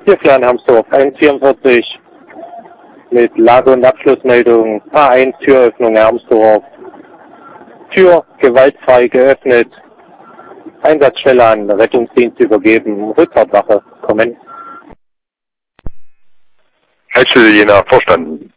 Hier Flan-Hamsdorf, 144 mit Lage- und Abschlussmeldung, A1 Türöffnung Hermsdorf. Tür gewaltfrei geöffnet. Einsatzstelle an Rettungsdienst übergeben. Rückfahrtwache kommen. Heizstelle Jena verstanden.